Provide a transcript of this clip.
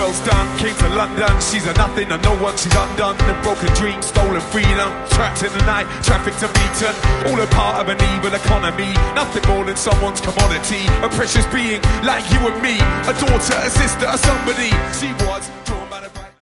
girl's done, came to London. She's a nothing, I know what she's undone. A broken dream, stolen freedom, trapped in the night, trafficked and beaten. All a part of an evil economy, nothing more than someone's commodity. A precious being like you and me, a daughter, a sister, a somebody. She was